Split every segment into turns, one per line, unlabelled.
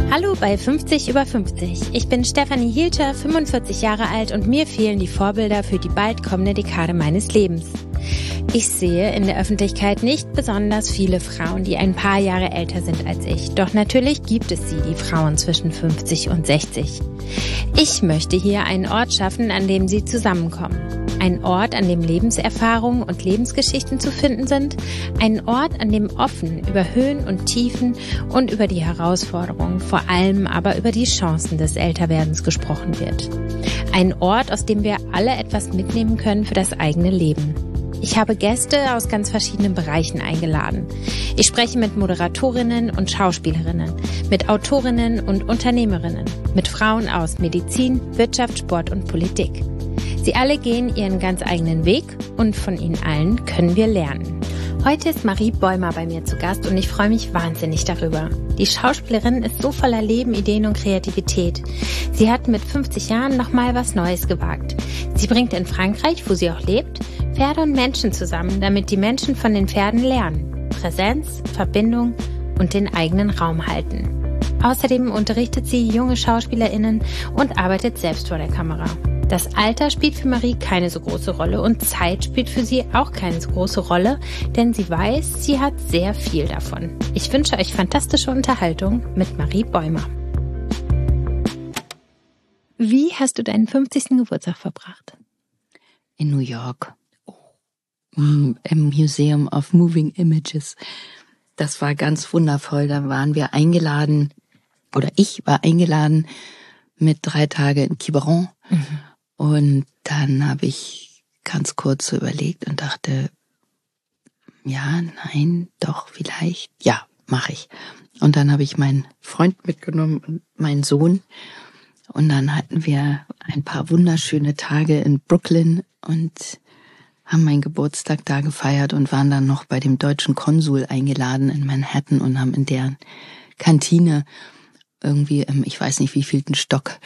Hallo bei 50 über 50. Ich bin Stefanie Hielscher, 45 Jahre alt und mir fehlen die Vorbilder für die bald kommende Dekade meines Lebens. Ich sehe in der Öffentlichkeit nicht besonders viele Frauen, die ein paar Jahre älter sind als ich. Doch natürlich gibt es sie, die Frauen zwischen 50 und 60. Ich möchte hier einen Ort schaffen, an dem sie zusammenkommen. Ein Ort, an dem Lebenserfahrungen und Lebensgeschichten zu finden sind. Ein Ort, an dem offen über Höhen und Tiefen und über die Herausforderungen, vor allem aber über die Chancen des Älterwerdens gesprochen wird. Ein Ort, aus dem wir alle etwas mitnehmen können für das eigene Leben. Ich habe Gäste aus ganz verschiedenen Bereichen eingeladen. Ich spreche mit Moderatorinnen und Schauspielerinnen, mit Autorinnen und Unternehmerinnen, mit Frauen aus Medizin, Wirtschaft, Sport und Politik. Sie alle gehen ihren ganz eigenen Weg und von ihnen allen können wir lernen. Heute ist Marie Bäumer bei mir zu Gast und ich freue mich wahnsinnig darüber. Die Schauspielerin ist so voller Leben, Ideen und Kreativität. Sie hat mit 50 Jahren nochmal was Neues gewagt. Sie bringt in Frankreich, wo sie auch lebt, Pferde und Menschen zusammen, damit die Menschen von den Pferden lernen. Präsenz, Verbindung und den eigenen Raum halten. Außerdem unterrichtet sie junge SchauspielerInnen und arbeitet selbst vor der Kamera. Das Alter spielt für Marie keine so große Rolle und Zeit spielt für sie auch keine so große Rolle, denn sie weiß, sie hat sehr viel davon. Ich wünsche euch fantastische Unterhaltung mit Marie Bäumer. Wie hast du deinen 50. Geburtstag verbracht?
In New York. Im Museum of Moving Images. Das war ganz wundervoll. Da waren wir eingeladen, oder ich war eingeladen mit 3 Tage in Quiberon. Mhm. Und dann habe ich ganz kurz so überlegt und dachte, ja, nein, doch, vielleicht, ja, mache ich. Und dann habe ich meinen Freund mitgenommen und meinen Sohn. Und dann hatten wir ein paar wunderschöne Tage in Brooklyn und haben meinen Geburtstag da gefeiert und waren dann noch bei dem deutschen Konsul eingeladen in Manhattan und haben in deren Kantine irgendwie im, ich weiß nicht wievielten Stock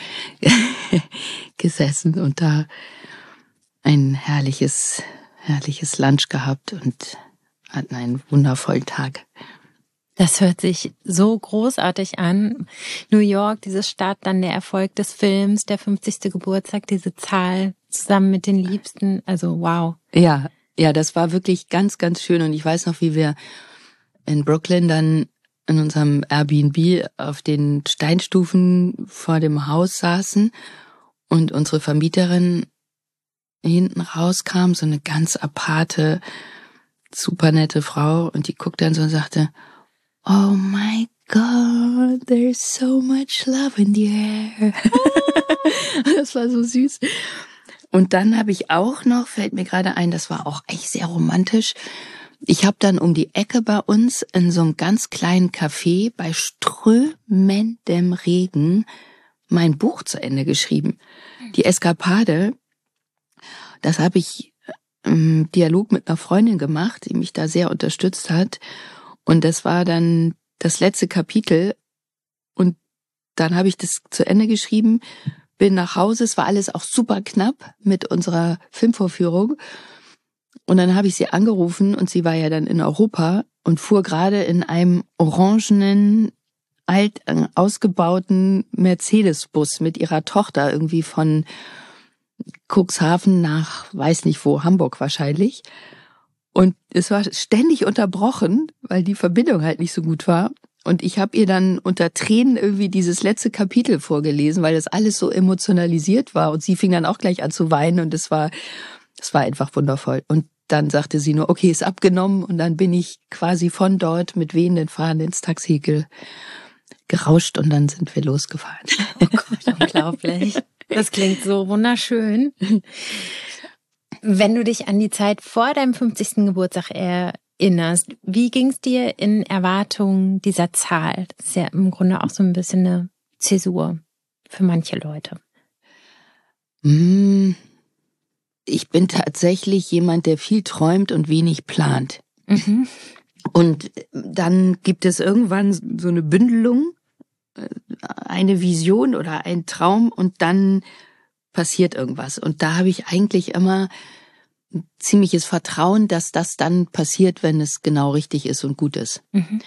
gesessen und da ein herrliches Lunch gehabt und hatten einen wundervollen Tag.
Das hört sich so großartig an. New York, diese Stadt, dann der Erfolg des Films, der 50. Geburtstag, diese Zahl zusammen mit den Liebsten, also wow.
Ja, das war wirklich ganz, ganz schön und ich weiß noch, wie wir in Brooklyn dann in unserem Airbnb auf den Steinstufen vor dem Haus saßen und unsere Vermieterin hinten rauskam, so eine ganz aparte, super nette Frau und die guckte dann so und sagte, oh my God, there's so much love in the air. Das war so süß. Und dann habe ich auch noch, fällt mir gerade ein, das war auch eigentlich sehr romantisch, ich habe dann um die Ecke bei uns in so einem ganz kleinen Café bei strömendem Regen mein Buch zu Ende geschrieben. Die Eskapade, das habe ich im Dialog mit einer Freundin gemacht, die mich da sehr unterstützt hat. Und das war dann das letzte Kapitel. Und dann habe ich das zu Ende geschrieben, bin nach Hause. Es war alles auch super knapp mit unserer Filmvorführung. Und dann habe ich sie angerufen und sie war ja dann in Europa und fuhr gerade in einem orangenen, ausgebauten Mercedes-Bus mit ihrer Tochter irgendwie von Cuxhaven nach, weiß nicht wo, Hamburg wahrscheinlich. Und es war ständig unterbrochen, weil die Verbindung halt nicht so gut war. Und ich habe ihr dann unter Tränen irgendwie dieses letzte Kapitel vorgelesen, weil das alles so emotionalisiert war. Und sie fing dann auch gleich an zu weinen und es war einfach wundervoll. Und dann sagte sie nur, okay, ist abgenommen. Und dann bin ich quasi von dort mit wehenden Fahnen ins Taxi gerauscht und dann sind wir losgefahren.
Oh Gott, unglaublich. Das klingt so wunderschön. Wenn du dich an die Zeit vor deinem 50. Geburtstag erinnerst, wie ging es dir in Erwartung dieser Zahl? Das ist ja im Grunde auch so ein bisschen eine Zäsur für manche Leute.
Ich bin tatsächlich jemand, der viel träumt und wenig plant. Mhm. Und dann gibt es irgendwann so eine Bündelung, eine Vision oder ein Traum und dann passiert irgendwas. Und da habe ich eigentlich immer ein ziemliches Vertrauen, dass das dann passiert, wenn es genau richtig ist und gut ist. Mhm.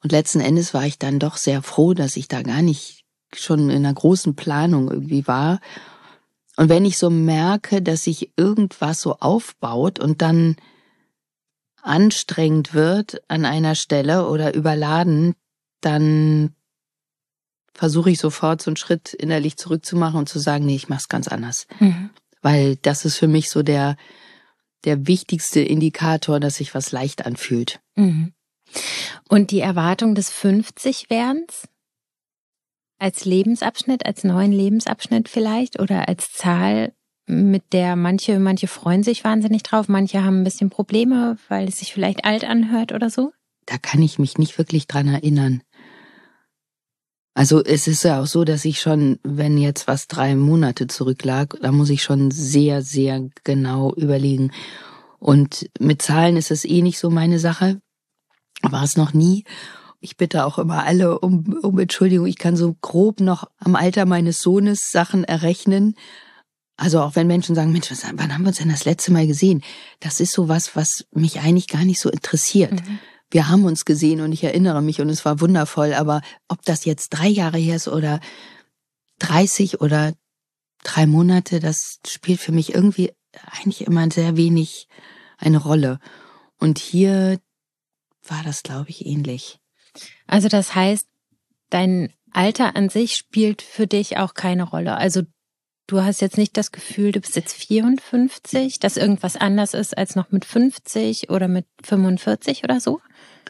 Und letzten Endes war ich dann doch sehr froh, dass ich da gar nicht schon in einer großen Planung irgendwie war. Und wenn ich so merke, dass sich irgendwas so aufbaut und dann anstrengend wird an einer Stelle oder überladen, dann versuche ich sofort so einen Schritt innerlich zurückzumachen und zu sagen, nee, ich mach's ganz anders. Weil das ist für mich so der wichtigste Indikator, dass sich was leicht anfühlt.
Und die Erwartung des 50-Werdens? Als Lebensabschnitt, als neuen Lebensabschnitt vielleicht oder als Zahl, mit der manche freuen sich wahnsinnig drauf, manche haben ein bisschen Probleme, weil es sich vielleicht alt anhört oder so?
Da kann ich mich nicht wirklich dran erinnern. Also es ist ja auch so, dass ich schon, wenn jetzt was 3 Monate zurücklag, da muss ich schon sehr, sehr genau überlegen. Und mit Zahlen ist es eh nicht so meine Sache. War es noch nie. Ich bitte auch immer alle um Entschuldigung. Ich kann so grob noch am Alter meines Sohnes Sachen errechnen. Also auch wenn Menschen sagen, Mensch, wann haben wir uns denn das letzte Mal gesehen? Das ist so was mich eigentlich gar nicht so interessiert. Wir haben uns gesehen und ich erinnere mich und es war wundervoll. Aber ob das jetzt 3 Jahre her ist oder 30 oder 3 Monate, das spielt für mich irgendwie eigentlich immer sehr wenig eine Rolle. Und hier war das, glaube ich, ähnlich.
Also das heißt, dein Alter an sich spielt für dich auch keine Rolle. Also du hast jetzt nicht das Gefühl, du bist jetzt 54, dass irgendwas anders ist als noch mit 50 oder mit 45 oder so?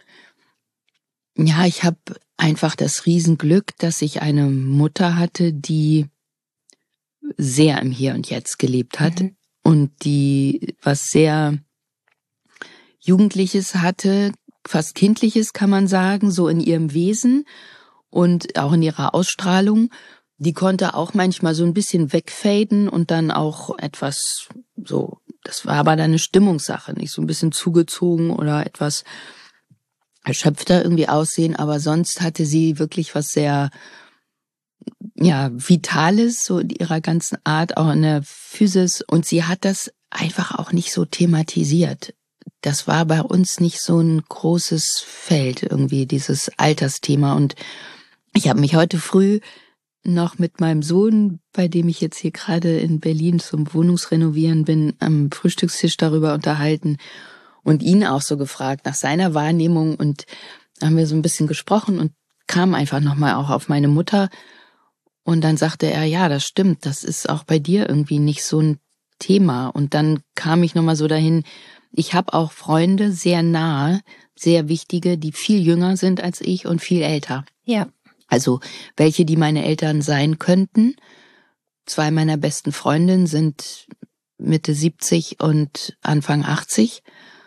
Ja, ich habe einfach das Riesenglück, dass ich eine Mutter hatte, die sehr im Hier und Jetzt gelebt hat und die was sehr Jugendliches hatte, fast Kindliches kann man sagen, so in ihrem Wesen und auch in ihrer Ausstrahlung. Die konnte auch manchmal so ein bisschen wegfaden und dann auch etwas so, das war aber dann eine Stimmungssache, nicht so ein bisschen zugezogen oder etwas erschöpfter irgendwie aussehen, aber sonst hatte sie wirklich was sehr, ja, Vitales, so in ihrer ganzen Art, auch in der Physis, und sie hat das einfach auch nicht so thematisiert. Das war bei uns nicht so ein großes Feld irgendwie, dieses Altersthema. Und ich habe mich heute früh noch mit meinem Sohn, bei dem ich jetzt hier gerade in Berlin zum Wohnungsrenovieren bin, am Frühstückstisch darüber unterhalten und ihn auch so gefragt nach seiner Wahrnehmung. Und da haben wir so ein bisschen gesprochen und kam einfach nochmal auch auf meine Mutter. Und dann sagte er, ja, das stimmt, das ist auch bei dir irgendwie nicht so ein Thema. Und dann kam ich nochmal so dahin, ich habe auch Freunde sehr nahe, sehr wichtige, die viel jünger sind als ich und viel älter.
Ja.
Also welche, die meine Eltern sein könnten. 2 meiner besten Freundinnen sind Mitte 70 und Anfang 80.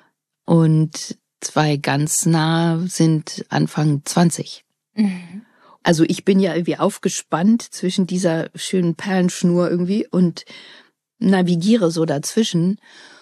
Und 2 ganz nah sind Anfang 20. Also ich bin ja irgendwie aufgespannt zwischen dieser schönen Perlenschnur irgendwie und navigiere so dazwischen.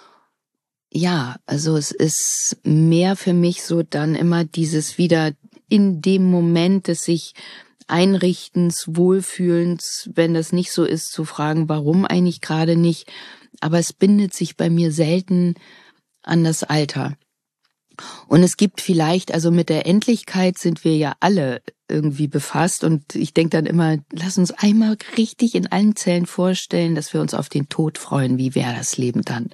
Ja, also es ist mehr für mich so dann immer dieses wieder in dem Moment des sich Einrichtens, Wohlfühlens, wenn das nicht so ist, zu fragen, warum eigentlich gerade nicht. Aber es bindet sich bei mir selten an das Alter. Und es gibt vielleicht, also mit der Endlichkeit sind wir ja alle irgendwie befasst und ich denke dann immer, lass uns einmal richtig in allen Zellen vorstellen, dass wir uns auf den Tod freuen. Wie wäre das Leben dann?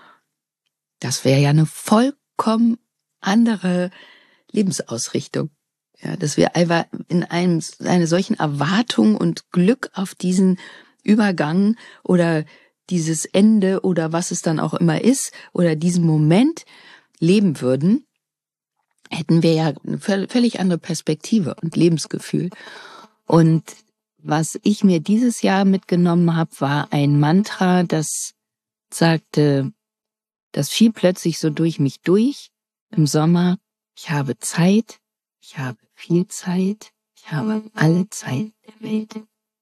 Das wäre ja eine vollkommen andere Lebensausrichtung. Ja, dass wir einfach in einer solchen Erwartung und Glück auf diesen Übergang oder dieses Ende oder was es dann auch immer ist oder diesen Moment leben würden, hätten wir ja eine völlig andere Perspektive und Lebensgefühl. Und was ich mir dieses Jahr mitgenommen habe, war ein Mantra, das sagte, das fiel plötzlich so durch mich durch im Sommer: Ich habe Zeit, ich habe viel Zeit, ich habe alle Zeit der Welt.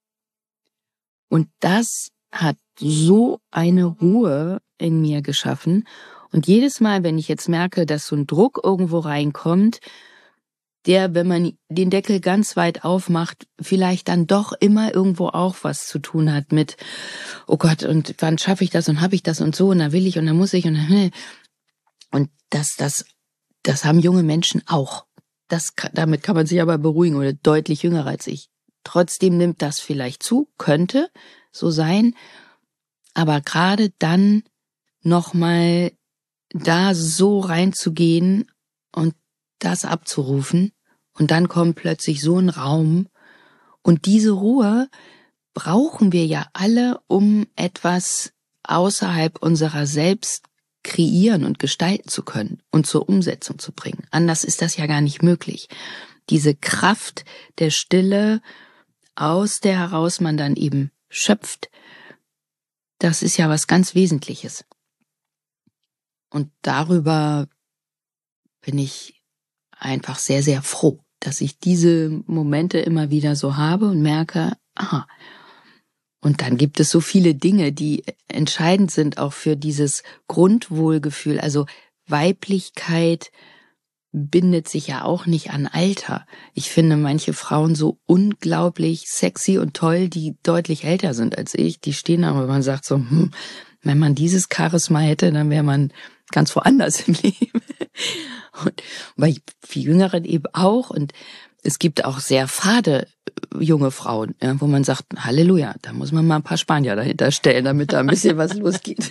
Und das hat so eine Ruhe in mir geschaffen. Und jedes Mal, wenn ich jetzt merke, dass so ein Druck irgendwo reinkommt, der, wenn man den Deckel ganz weit aufmacht, vielleicht dann doch immer irgendwo auch was zu tun hat mit, oh Gott, und wann schaffe ich das und habe ich das und so und da will ich und da muss ich und das haben junge Menschen auch. damit kann man sich aber beruhigen, oder deutlich jünger als ich. Trotzdem nimmt das vielleicht zu, könnte so sein, aber gerade dann nochmal da so reinzugehen und das abzurufen, und dann kommt plötzlich so ein Raum, und diese Ruhe brauchen wir ja alle, um etwas außerhalb unserer selbst kreieren und gestalten zu können und zur Umsetzung zu bringen. Anders ist das ja gar nicht möglich. Diese Kraft der Stille, aus der heraus man dann eben schöpft, das ist ja was ganz Wesentliches. Und darüber bin ich einfach sehr, sehr froh, dass ich diese Momente immer wieder so habe und merke, aha. Und dann gibt es so viele Dinge, die entscheidend sind auch für dieses Grundwohlgefühl. Also Weiblichkeit bindet sich ja auch nicht an Alter. Ich finde manche Frauen so unglaublich sexy und toll, die deutlich älter sind als ich. Die stehen da, aber man sagt so, wenn man dieses Charisma hätte, dann wäre man ganz woanders im Leben. Und bei viel Jüngeren eben auch. Und es gibt auch sehr fade junge Frauen, ja, wo man sagt, Halleluja, da muss man mal ein paar Spanier dahinter stellen, damit da ein bisschen was losgeht.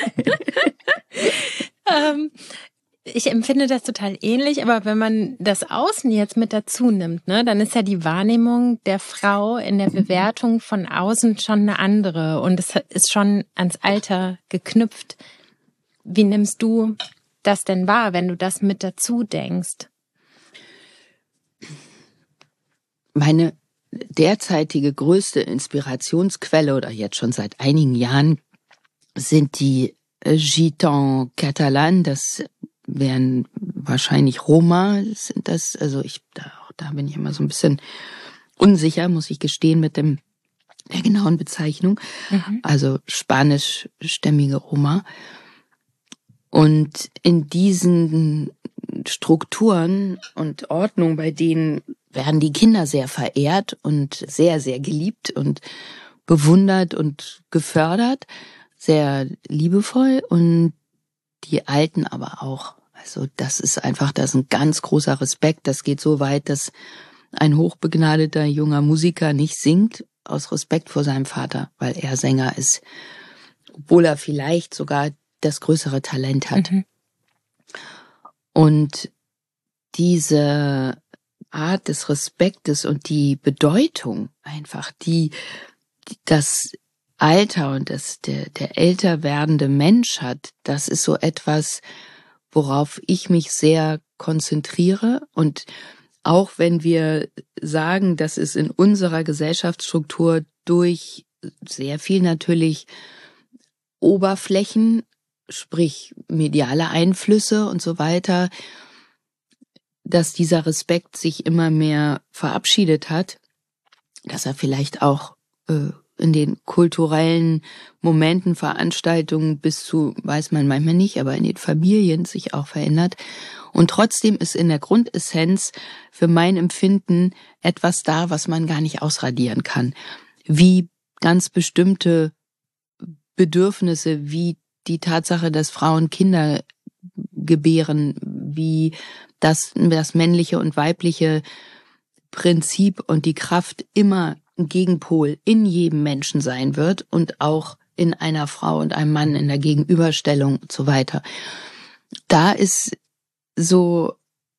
Ich empfinde das total ähnlich, aber wenn man das Außen jetzt mit dazu nimmt, ne, dann ist ja die Wahrnehmung der Frau in der Bewertung von außen schon eine andere, und es ist schon ans Alter geknüpft. Wie nimmst du das denn wahr, wenn du das mit dazu denkst?
Meine derzeitige größte Inspirationsquelle, oder jetzt schon seit einigen Jahren, sind die Gitans Catalans. Das wären wahrscheinlich Roma, sind das. Also da bin ich immer so ein bisschen unsicher, muss ich gestehen, mit der genauen Bezeichnung. Also spanischstämmige Roma. Und in diesen Strukturen und Ordnungen, bei denen werden die Kinder sehr verehrt und sehr, sehr geliebt und bewundert und gefördert, sehr liebevoll, und die Alten aber auch. Also das ist ein ganz großer Respekt. Das geht so weit, dass ein hochbegnadeter junger Musiker nicht singt, aus Respekt vor seinem Vater, weil er Sänger ist, obwohl er vielleicht sogar das größere Talent hat. Und diese Art des Respektes und die Bedeutung einfach, die das Alter und der älter werdende Mensch hat, das ist so etwas, worauf ich mich sehr konzentriere. Und auch wenn wir sagen, dass es in unserer Gesellschaftsstruktur durch sehr viel natürlich Oberflächen, sprich mediale Einflüsse und so weiter, dass dieser Respekt sich immer mehr verabschiedet hat, dass er vielleicht auch in den kulturellen Momenten, Veranstaltungen bis zu, weiß man manchmal nicht, aber in den Familien sich auch verändert. Und trotzdem ist in der Grundessenz für mein Empfinden etwas da, was man gar nicht ausradieren kann. Wie ganz bestimmte Bedürfnisse, wie die Tatsache, dass Frauen Kinder gebären, wie das männliche und weibliche Prinzip und die Kraft immer ein Gegenpol in jedem Menschen sein wird und auch in einer Frau und einem Mann in der Gegenüberstellung und so weiter. Da ist so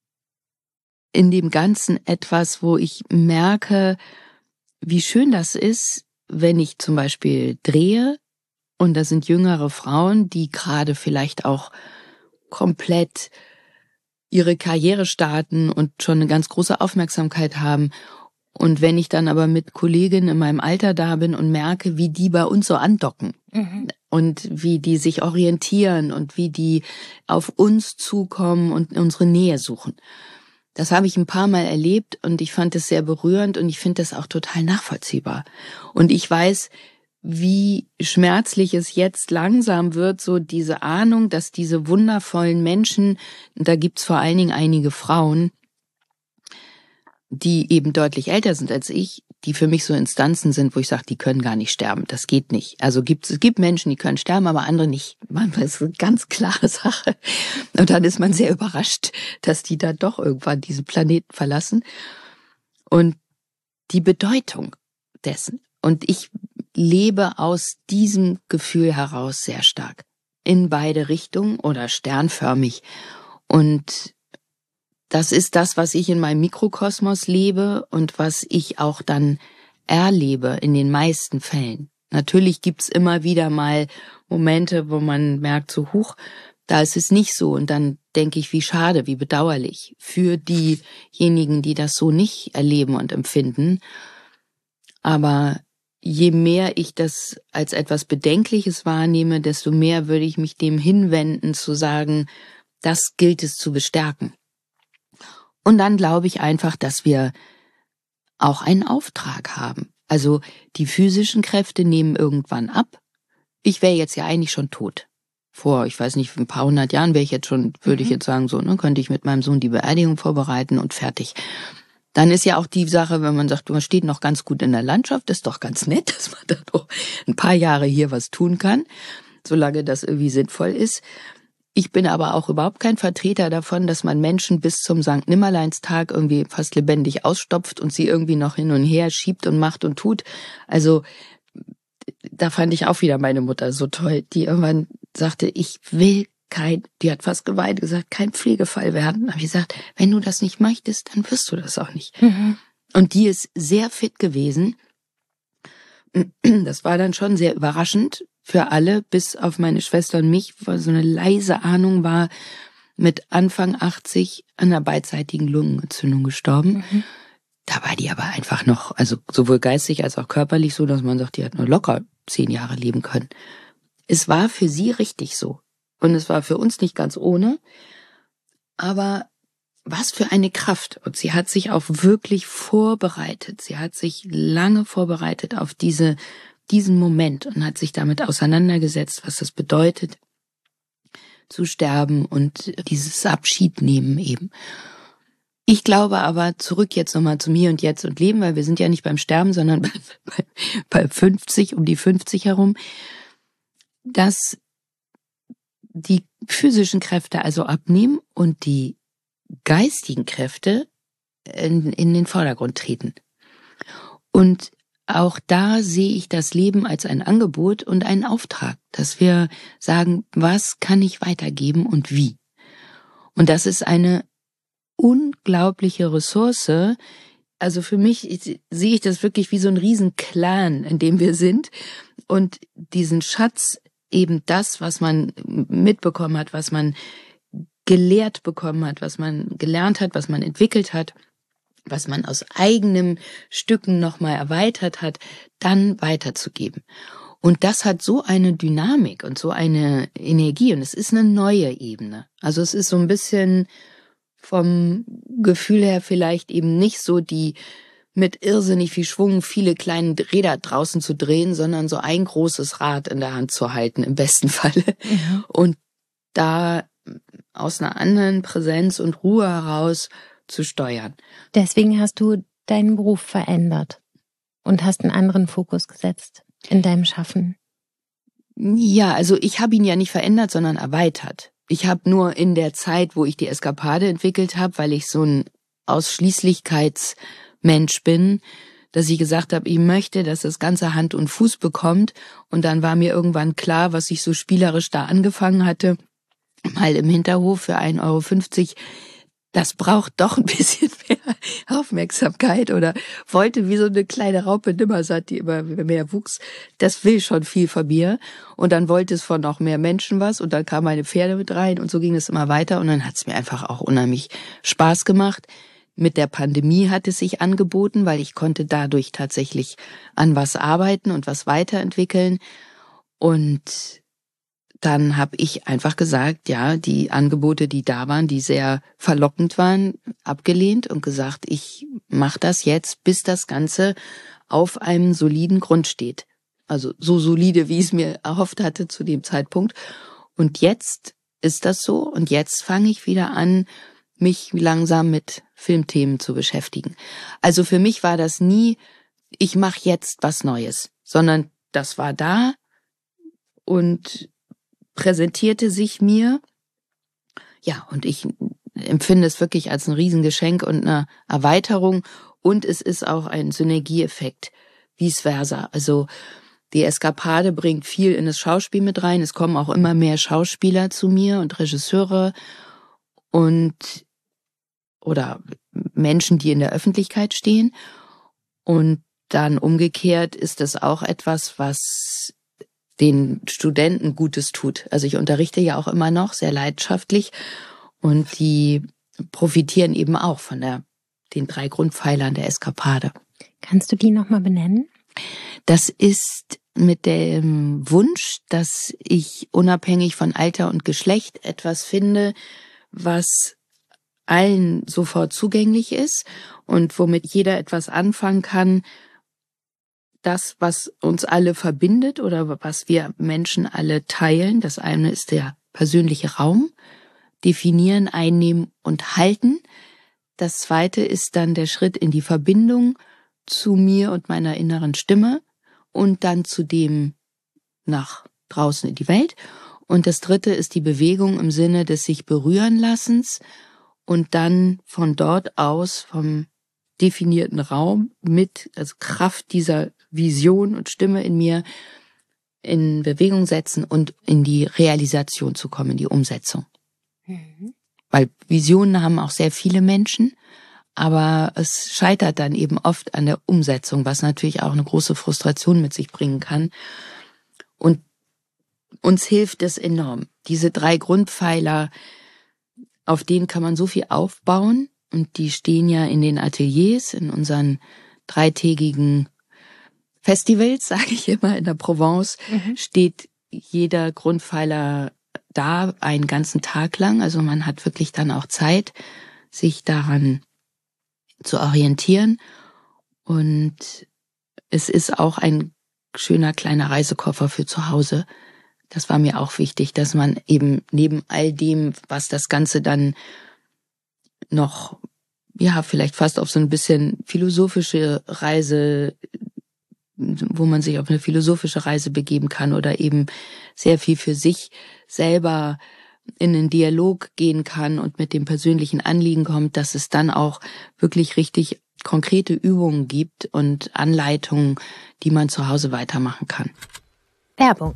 in dem Ganzen etwas, wo ich merke, wie schön das ist, wenn ich zum Beispiel drehe und da sind jüngere Frauen, die gerade vielleicht auch komplett ihre Karriere starten und schon eine ganz große Aufmerksamkeit haben. Und wenn ich dann aber mit Kolleginnen in meinem Alter da bin und merke, wie die bei uns so andocken und wie die sich orientieren und wie die auf uns zukommen und unsere Nähe suchen. Das habe ich ein paar Mal erlebt und ich fand es sehr berührend und ich finde das auch total nachvollziehbar. Und ich weiß, wie schmerzlich es jetzt langsam wird, so diese Ahnung, dass diese wundervollen Menschen, da gibt's vor allen Dingen einige Frauen, die eben deutlich älter sind als ich, die für mich so Instanzen sind, wo ich sage, die können gar nicht sterben. Das geht nicht. Also es gibt Menschen, die können sterben, aber andere nicht. Das ist eine ganz klare Sache. Und dann ist man sehr überrascht, dass die dann doch irgendwann diesen Planeten verlassen. Und die Bedeutung dessen. Und ich lebe aus diesem Gefühl heraus sehr stark. In beide Richtungen oder sternförmig. Und das ist das, was ich in meinem Mikrokosmos lebe und was ich auch dann erlebe in den meisten Fällen. Natürlich gibt's immer wieder mal Momente, wo man merkt, so huch, da ist es nicht so. Und dann denke ich, wie schade, wie bedauerlich für diejenigen, die das so nicht erleben und empfinden. Aber je mehr ich das als etwas Bedenkliches wahrnehme, desto mehr würde ich mich dem hinwenden, zu sagen, das gilt es zu bestärken. Und dann glaube ich einfach, dass wir auch einen Auftrag haben. Also die physischen Kräfte nehmen irgendwann ab. Ich wäre jetzt ja eigentlich schon tot. Vor, ich weiß nicht, ein paar hundert Jahren wäre ich jetzt schon, würde ich jetzt sagen, so, ne, könnte ich mit meinem Sohn die Beerdigung vorbereiten und fertig. Dann ist ja auch die Sache, wenn man sagt, man steht noch ganz gut in der Landschaft, ist doch ganz nett, dass man da noch ein paar Jahre hier was tun kann, solange das irgendwie sinnvoll ist. Ich bin aber auch überhaupt kein Vertreter davon, dass man Menschen bis zum Sankt Nimmerleinstag irgendwie fast lebendig ausstopft und sie irgendwie noch hin und her schiebt und macht und tut. Also da fand ich auch wieder meine Mutter so toll, die irgendwann sagte, ich will die hat fast geweint, gesagt, kein Pflegefall werden. Da habe ich gesagt, wenn du das nicht möchtest, dann wirst du das auch nicht. Und die ist sehr fit gewesen. Das war dann schon sehr überraschend für alle, bis auf meine Schwester und mich, weil so eine leise Ahnung war, mit Anfang 80 an einer beidseitigen Lungenentzündung gestorben. Da war die aber einfach noch, also sowohl geistig als auch körperlich so, dass man sagt, die hat nur locker 10 Jahre leben können. Es war für sie richtig so. Und es war für uns nicht ganz ohne. Aber was für eine Kraft. Und sie hat sich auch wirklich vorbereitet. Sie hat sich lange vorbereitet auf diesen Moment und hat sich damit auseinandergesetzt, was das bedeutet, zu sterben und dieses Abschied nehmen eben. Ich glaube aber, zurück jetzt nochmal zum Hier und Jetzt und Leben, weil wir sind ja nicht beim Sterben, sondern bei 50, um die 50 herum, dass die physischen Kräfte also abnehmen und die geistigen Kräfte in den Vordergrund treten. Und auch da sehe ich das Leben als ein Angebot und einen Auftrag, dass wir sagen, was kann ich weitergeben und wie. Und das ist eine unglaubliche Ressource. Also für mich sehe ich das wirklich wie so ein Riesenclan, in dem wir sind. Und diesen Schatz, eben das, was man mitbekommen hat, was man gelehrt bekommen hat, was man gelernt hat, was man entwickelt hat, was man aus eigenen Stücken nochmal erweitert hat, dann weiterzugeben. Und das hat so eine Dynamik und so eine Energie und es ist eine neue Ebene. Also es ist so ein bisschen vom Gefühl her vielleicht eben nicht so die mit irrsinnig viel Schwung viele kleine Räder draußen zu drehen, sondern so ein großes Rad in der Hand zu halten, im besten Falle. Und da aus einer anderen Präsenz und Ruhe heraus zu steuern.
Deswegen hast du deinen Beruf verändert und hast einen anderen Fokus gesetzt in deinem Schaffen.
Ja, also ich habe ihn ja nicht verändert, sondern erweitert. Ich habe nur in der Zeit, wo ich die Eskapade entwickelt habe, weil ich so ein Ausschließlichkeitsmensch bin, dass ich gesagt habe, ich möchte, dass das Ganze Hand und Fuß bekommt. Und dann war mir irgendwann klar, was ich so spielerisch da angefangen hatte, mal im Hinterhof für 1,50 €, das braucht doch ein bisschen mehr Aufmerksamkeit oder wollte wie so eine kleine Raupe Nimmersatt, die immer mehr wuchs. Das will schon viel von mir. Und dann wollte es von noch mehr Menschen was und dann kamen meine Pferde mit rein und so ging es immer weiter und dann hat es mir einfach auch unheimlich Spaß gemacht. Mit der Pandemie hat es sich angeboten, weil ich konnte dadurch tatsächlich an was arbeiten und was weiterentwickeln. Und dann habe ich einfach gesagt, ja, die Angebote, die da waren, die sehr verlockend waren, abgelehnt und gesagt, ich mache das jetzt, bis das Ganze auf einem soliden Grund steht. Also so solide, wie ich es mir erhofft hatte zu dem Zeitpunkt. Und jetzt ist das so und jetzt fange ich wieder an, mich langsam mit Filmthemen zu beschäftigen. Also für mich war das nie ich mache jetzt was Neues, sondern das war da und präsentierte sich mir. Ja, und ich empfinde es wirklich als ein Riesengeschenk und eine Erweiterung. Und es ist auch ein Synergieeffekt, vice versa. Also die Eskapade bringt viel in das Schauspiel mit rein. Es kommen auch immer mehr Schauspieler zu mir und Regisseure oder Menschen, die in der Öffentlichkeit stehen. Und dann umgekehrt ist es auch etwas, was den Studenten Gutes tut. Also ich unterrichte ja auch immer noch sehr leidenschaftlich und die profitieren eben auch von den 3 Grundpfeilern der Eskapade.
Kannst du die nochmal benennen?
Das ist mit dem Wunsch, dass ich unabhängig von Alter und Geschlecht etwas finde, was allen sofort zugänglich ist und womit jeder etwas anfangen kann. Das, was uns alle verbindet oder was wir Menschen alle teilen, das eine ist der persönliche Raum, definieren, einnehmen und halten. Das zweite ist dann der Schritt in die Verbindung zu mir und meiner inneren Stimme und dann zu dem nach draußen in die Welt. Und das dritte ist die Bewegung im Sinne des sich berühren Lassens und dann von dort aus vom definierten Raum also Kraft dieser Vision und Stimme in mir in Bewegung setzen und in die Realisation zu kommen, in die Umsetzung. Mhm. Weil Visionen haben auch sehr viele Menschen, aber es scheitert dann eben oft an der Umsetzung, was natürlich auch eine große Frustration mit sich bringen kann. Und uns hilft es enorm. Diese 3 Grundpfeiler, auf denen kann man so viel aufbauen und die stehen ja in den Ateliers, in unseren 3-tägigen Festivals, sage ich immer, in der Provence, steht jeder Grundpfeiler da einen ganzen Tag lang. Also man hat wirklich dann auch Zeit, sich daran zu orientieren. Und es ist auch ein schöner kleiner Reisekoffer für zu Hause. Das war mir auch wichtig, dass man eben neben all dem, was das Ganze dann noch, ja, vielleicht fast auf so ein bisschen philosophische Reise, wo man sich auf eine philosophische Reise begeben kann oder eben sehr viel für sich selber in einen Dialog gehen kann und mit dem persönlichen Anliegen kommt, dass es dann auch wirklich richtig konkrete Übungen gibt und Anleitungen, die man zu Hause weitermachen kann.
Werbung.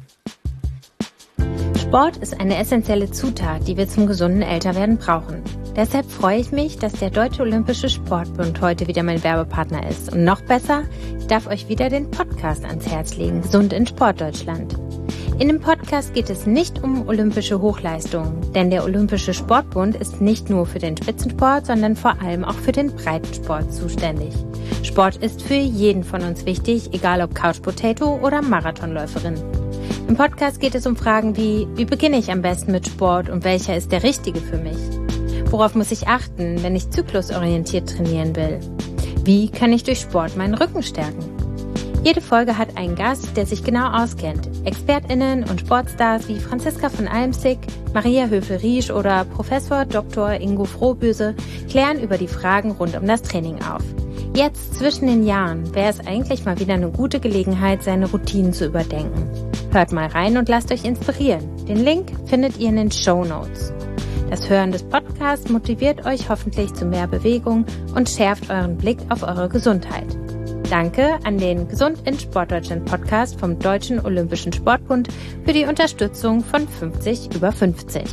Sport ist eine essentielle Zutat, die wir zum gesunden Älterwerden brauchen. Deshalb freue ich mich, dass der Deutsche Olympische Sportbund heute wieder mein Werbepartner ist. Und noch besser, ich darf euch wieder den Podcast ans Herz legen, Gesund in Sportdeutschland. In dem Podcast geht es nicht um olympische Hochleistungen, denn der Olympische Sportbund ist nicht nur für den Spitzensport, sondern vor allem auch für den Breitensport zuständig. Sport ist für jeden von uns wichtig, egal ob Couch Potato oder Marathonläuferin. Im Podcast geht es um Fragen wie beginne ich am besten mit Sport und welcher ist der richtige für mich? Worauf muss ich achten, wenn ich zyklusorientiert trainieren will? Wie kann ich durch Sport meinen Rücken stärken? Jede Folge hat einen Gast, der sich genau auskennt. ExpertInnen und Sportstars wie Franziska von Almsick, Maria Höfel-Riesch oder Professor Dr. Ingo Frohböse klären über die Fragen rund um das Training auf. Jetzt zwischen den Jahren wäre es eigentlich mal wieder eine gute Gelegenheit, seine Routinen zu überdenken. Hört mal rein und lasst euch inspirieren. Den Link findet ihr in den Shownotes. Das Hören des Podcasts motiviert euch hoffentlich zu mehr Bewegung und schärft euren Blick auf eure Gesundheit. Danke an den Gesund in Sportdeutschland Podcast vom Deutschen Olympischen Sportbund für die Unterstützung von 50 über 50.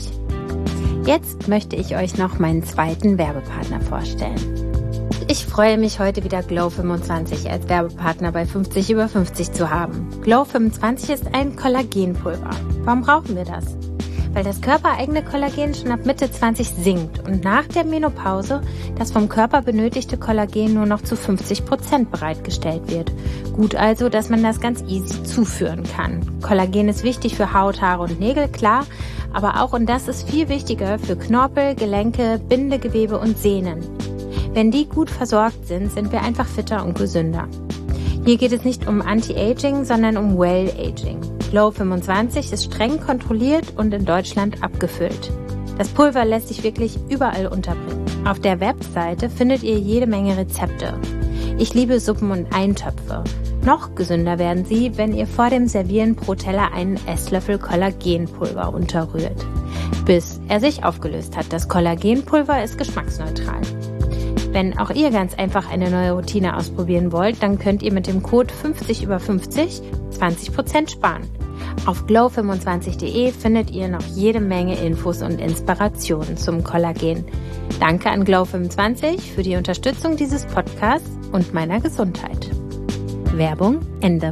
Jetzt möchte ich euch noch meinen zweiten Werbepartner vorstellen. Ich freue mich heute wieder Glow25 als Werbepartner bei 50 über 50 zu haben. Glow25 ist ein Kollagenpulver. Warum brauchen wir das? Weil das körpereigene Kollagen schon ab Mitte 20 sinkt und nach der Menopause das vom Körper benötigte Kollagen nur noch zu 50% bereitgestellt wird. Gut also, dass man das ganz easy zuführen kann. Kollagen ist wichtig für Haut, Haare und Nägel, klar, aber auch, und das ist viel wichtiger, für Knorpel, Gelenke, Bindegewebe und Sehnen. Wenn die gut versorgt sind, sind wir einfach fitter und gesünder. Hier geht es nicht um Anti-Aging, sondern um Well-Aging. Glow25 ist streng kontrolliert und in Deutschland abgefüllt. Das Pulver lässt sich wirklich überall unterbringen. Auf der Webseite findet ihr jede Menge Rezepte. Ich liebe Suppen und Eintöpfe. Noch gesünder werden sie, wenn ihr vor dem Servieren pro Teller einen Esslöffel Kollagenpulver unterrührt, bis er sich aufgelöst hat. Das Kollagenpulver ist geschmacksneutral. Wenn auch ihr ganz einfach eine neue Routine ausprobieren wollt, dann könnt ihr mit dem Code 50über50 20% sparen. Auf glow25.de findet ihr noch jede Menge Infos und Inspirationen zum Kollagen. Danke an Glow25 für die Unterstützung dieses Podcasts und meiner Gesundheit. Werbung Ende.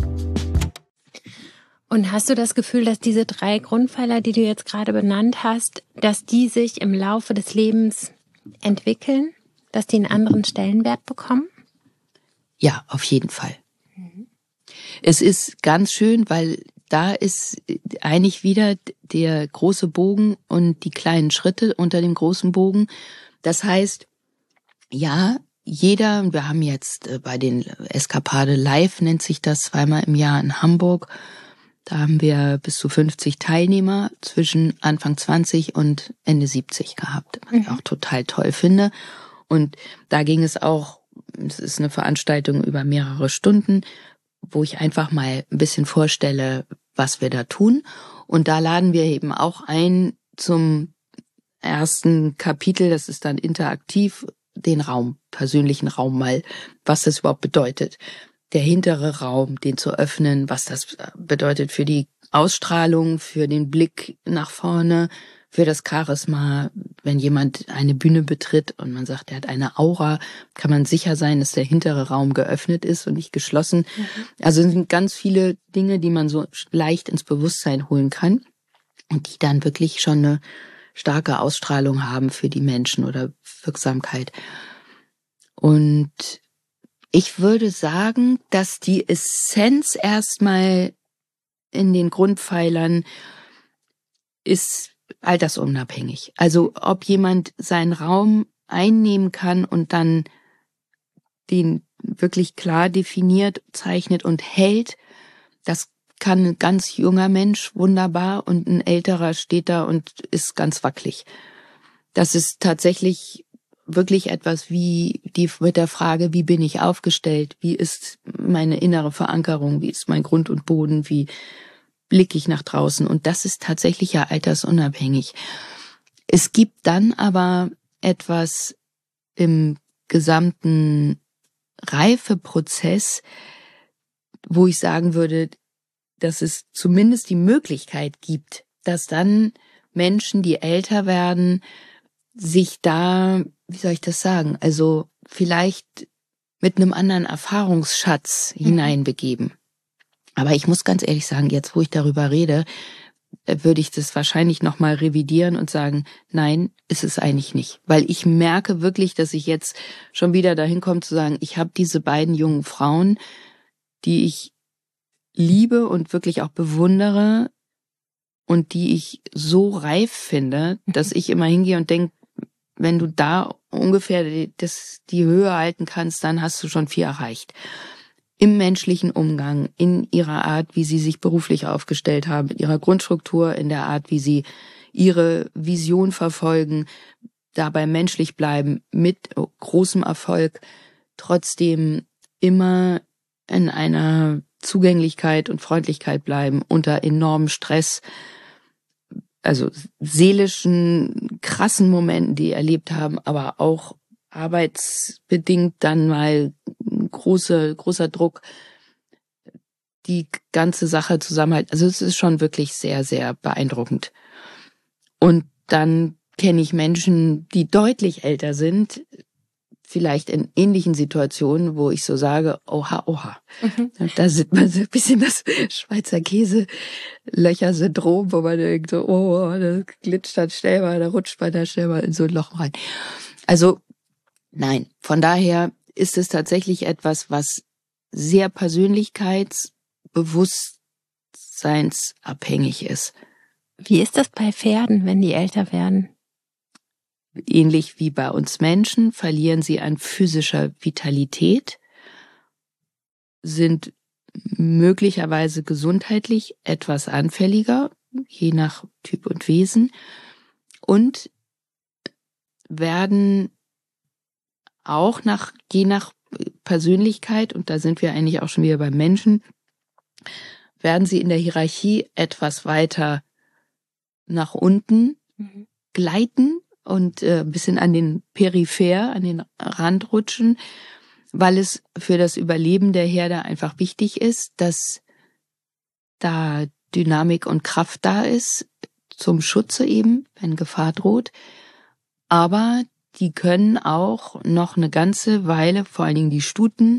Und hast du das Gefühl, dass diese 3 Grundpfeiler, die du jetzt gerade benannt hast, dass die sich im Laufe des Lebens entwickeln, dass die einen anderen Stellenwert bekommen?
Ja, auf jeden Fall. Es ist ganz schön, weil da ist eigentlich wieder der große Bogen und die kleinen Schritte unter dem großen Bogen. Das heißt, ja, jeder, wir haben jetzt bei den Eskapade Live, nennt sich das, 2-mal im Jahr in Hamburg. Da haben wir bis zu 50 Teilnehmer zwischen Anfang 20 und Ende 70 gehabt, was ich auch total toll finde. Und da ging es auch, es ist eine Veranstaltung über mehrere Stunden, wo ich einfach mal ein bisschen vorstelle, was wir da tun. Und da laden wir eben auch ein zum ersten Kapitel, das ist dann interaktiv, den Raum, persönlichen Raum mal, was das überhaupt bedeutet. Der hintere Raum, den zu öffnen, was das bedeutet für die Ausstrahlung, für den Blick nach vorne, für das Charisma. Wenn jemand eine Bühne betritt und man sagt, er hat eine Aura, kann man sicher sein, dass der hintere Raum geöffnet ist und nicht geschlossen. Also es sind ganz viele Dinge, die man so leicht ins Bewusstsein holen kann und die dann wirklich schon eine starke Ausstrahlung haben für die Menschen oder Wirksamkeit. Und ich würde sagen, dass die Essenz erstmal in den Grundpfeilern ist altersunabhängig. Also ob jemand seinen Raum einnehmen kann und dann den wirklich klar definiert, zeichnet und hält, das kann ein ganz junger Mensch wunderbar und ein älterer steht da und ist ganz wackelig. Das ist tatsächlich wirklich etwas wie die mit der Frage, wie bin ich aufgestellt, wie ist meine innere Verankerung, wie ist mein Grund und Boden, wie blicke ich nach draußen. Und das ist tatsächlich ja altersunabhängig. Es gibt dann aber etwas im gesamten Reifeprozess, wo ich sagen würde, dass es zumindest die Möglichkeit gibt, dass dann Menschen, die älter werden, sich da, wie soll ich das sagen, also vielleicht mit einem anderen Erfahrungsschatz hineinbegeben. Aber ich muss ganz ehrlich sagen, jetzt wo ich darüber rede, würde ich das wahrscheinlich nochmal revidieren und sagen, nein, ist es eigentlich nicht. Weil ich merke wirklich, dass ich jetzt schon wieder dahin komme zu sagen, ich habe diese beiden jungen Frauen, die ich liebe und wirklich auch bewundere und die ich so reif finde, dass ich immer hingehe und denke, wenn du da ungefähr die Höhe halten kannst, dann hast du schon viel erreicht. Im menschlichen Umgang, in ihrer Art, wie sie sich beruflich aufgestellt haben, in ihrer Grundstruktur, in der Art, wie sie ihre Vision verfolgen, dabei menschlich bleiben, mit großem Erfolg, trotzdem immer in einer Zugänglichkeit und Freundlichkeit bleiben, unter enormem Stress, also seelischen, krassen Momenten, die erlebt haben, aber auch arbeitsbedingt dann mal großer Druck, die ganze Sache zusammenhalten. Also es ist schon wirklich sehr, sehr beeindruckend. Und dann kenne ich Menschen, die deutlich älter sind, vielleicht in ähnlichen Situationen, wo ich so sage, oha, oha. Und da sieht man so ein bisschen das Schweizer Käse-Löcher-Syndrom, wo man denkt so, oh, da glitscht dann schnell mal, da rutscht man da schnell mal in so ein Loch rein. Also nein, von daher ist es tatsächlich etwas, was sehr persönlichkeitsbewusstseinsabhängig ist.
Wie ist das bei Pferden, wenn die älter werden?
Ähnlich wie bei uns Menschen verlieren sie an physischer Vitalität, sind möglicherweise gesundheitlich etwas anfälliger, je nach Typ und Wesen, und werden auch je nach Persönlichkeit, und da sind wir eigentlich auch schon wieder beim Menschen, werden sie in der Hierarchie etwas weiter nach unten gleiten und ein bisschen an den an den Rand rutschen, weil es für das Überleben der Herde einfach wichtig ist, dass da Dynamik und Kraft da ist, zum Schutze eben, wenn Gefahr droht. Aber die können auch noch eine ganze Weile, vor allen Dingen die Stuten,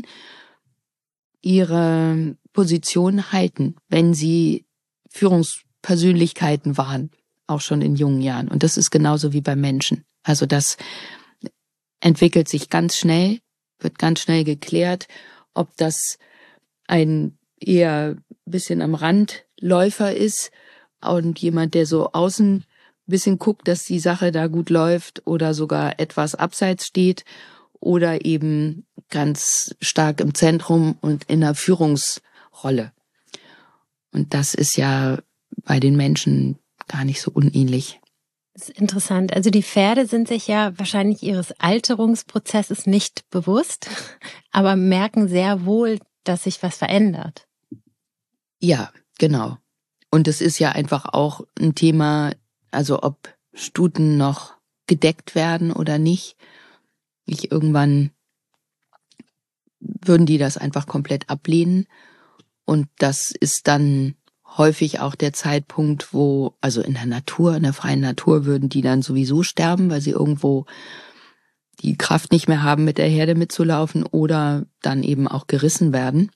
ihre Position halten, wenn sie Führungspersönlichkeiten waren, auch schon in jungen Jahren. Und das ist genauso wie beim Menschen. Also das entwickelt sich ganz schnell, wird ganz schnell geklärt, ob das ein eher bisschen am Rand Läufer ist und jemand, der so außen ein bisschen guckt, dass die Sache da gut läuft oder sogar etwas abseits steht oder eben ganz stark im Zentrum und in der Führungsrolle. Und das ist ja bei den Menschen gar nicht so unähnlich.
Das ist interessant. Also die Pferde sind sich ja wahrscheinlich ihres Alterungsprozesses nicht bewusst, aber merken sehr wohl, dass sich was verändert.
Ja, genau. Und es ist ja einfach auch ein Thema, also ob Stuten noch gedeckt werden oder nicht. Irgendwann würden die das einfach komplett ablehnen. Und das ist dann häufig auch der Zeitpunkt, wo, also in der freien Natur würden die dann sowieso sterben, weil sie irgendwo die Kraft nicht mehr haben, mit der Herde mitzulaufen oder dann eben auch gerissen werden.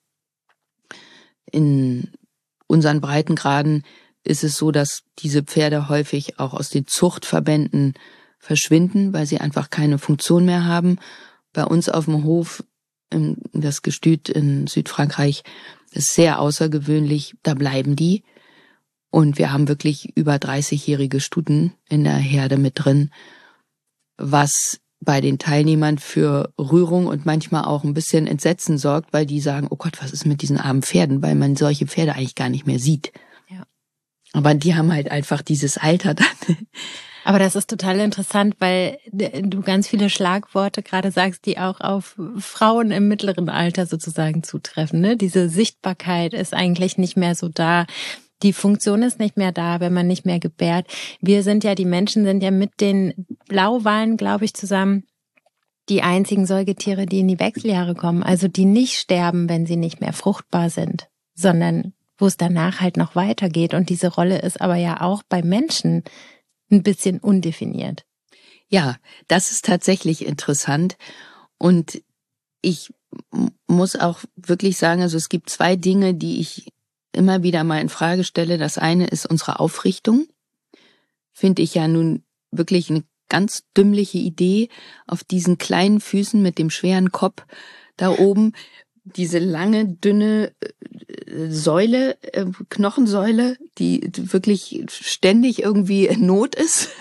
In unseren Breitengraden ist es so, dass diese Pferde häufig auch aus den Zuchtverbänden verschwinden, weil sie einfach keine Funktion mehr haben. Bei uns auf dem Hof, das Gestüt in Südfrankreich, ist sehr außergewöhnlich, da bleiben die. Und wir haben wirklich über 30-jährige Stuten in der Herde mit drin, was bei den Teilnehmern für Rührung und manchmal auch ein bisschen Entsetzen sorgt, weil die sagen, oh Gott, was ist mit diesen armen Pferden, weil man solche Pferde eigentlich gar nicht mehr sieht. Ja. Aber die haben halt einfach dieses Alter dann.
Aber das ist total interessant, weil du ganz viele Schlagworte gerade sagst, die auch auf Frauen im mittleren Alter sozusagen zutreffen. Ne? Diese Sichtbarkeit ist eigentlich nicht mehr so da. Die Funktion ist nicht mehr da, wenn man nicht mehr gebärt. Die Menschen sind ja mit den Blauwalen, glaube ich, zusammen die einzigen Säugetiere, die in die Wechseljahre kommen. Also die nicht sterben, wenn sie nicht mehr fruchtbar sind, sondern wo es danach halt noch weitergeht. Und diese Rolle ist aber ja auch bei Menschen ein bisschen undefiniert.
Ja, das ist tatsächlich interessant. Und ich muss auch wirklich sagen, also es gibt zwei Dinge, die ich immer wieder mal in Frage stelle. Das eine ist unsere Aufrichtung. Finde ich ja nun wirklich eine ganz dümmliche Idee, auf diesen kleinen Füßen mit dem schweren Kopf da oben diese lange, dünne Säule, Knochensäule, die wirklich ständig irgendwie in Not ist.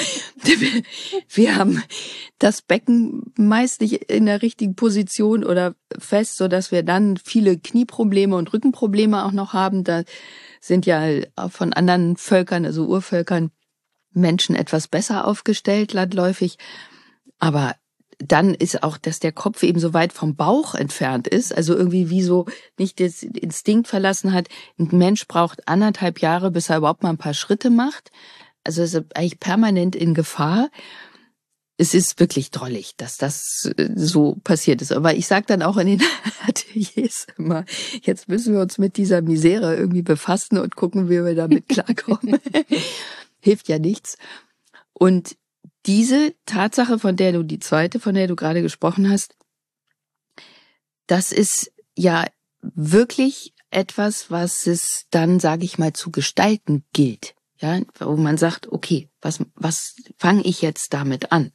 Wir haben das Becken meist nicht in der richtigen Position oder fest, so dass wir dann viele Knieprobleme und Rückenprobleme auch noch haben. Da sind ja von anderen Völkern, also Urvölkern, Menschen etwas besser aufgestellt, landläufig. Aber dann ist auch, dass der Kopf eben so weit vom Bauch entfernt ist, also irgendwie wie so nicht das Instinkt verlassen hat. Ein Mensch braucht 1,5 Jahre, bis er überhaupt mal ein paar Schritte macht. Also ist eigentlich permanent in Gefahr. Es ist wirklich drollig, dass das so passiert ist. Aber ich sage dann auch in den Ateliers immer, jetzt müssen wir uns mit dieser Misere irgendwie befassen und gucken, wie wir damit klarkommen. Hilft ja nichts. Und diese Tatsache, die zweite, von der du gerade gesprochen hast, das ist ja wirklich etwas, was es dann, sage ich mal, zu gestalten gilt. Ja, wo man sagt, okay, was fange ich jetzt damit an?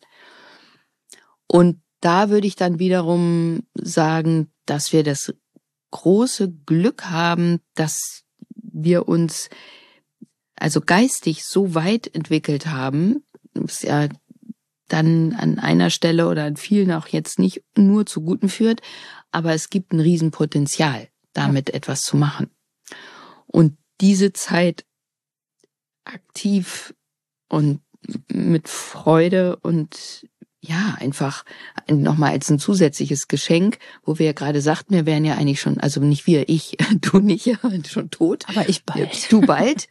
Und da würde ich dann wiederum sagen, dass wir das große Glück haben, dass wir uns also geistig so weit entwickelt haben, was ja dann an einer Stelle oder an vielen auch jetzt nicht nur zu Guten führt, aber es gibt ein Riesenpotenzial, damit etwas zu machen. Und diese Zeit aktiv und mit Freude und ja, einfach nochmal als ein zusätzliches Geschenk, wo wir ja gerade sagten, wir wären ja eigentlich schon, also nicht wir, ich, du nicht, ja, schon tot.
Aber ich bald.
Du bald.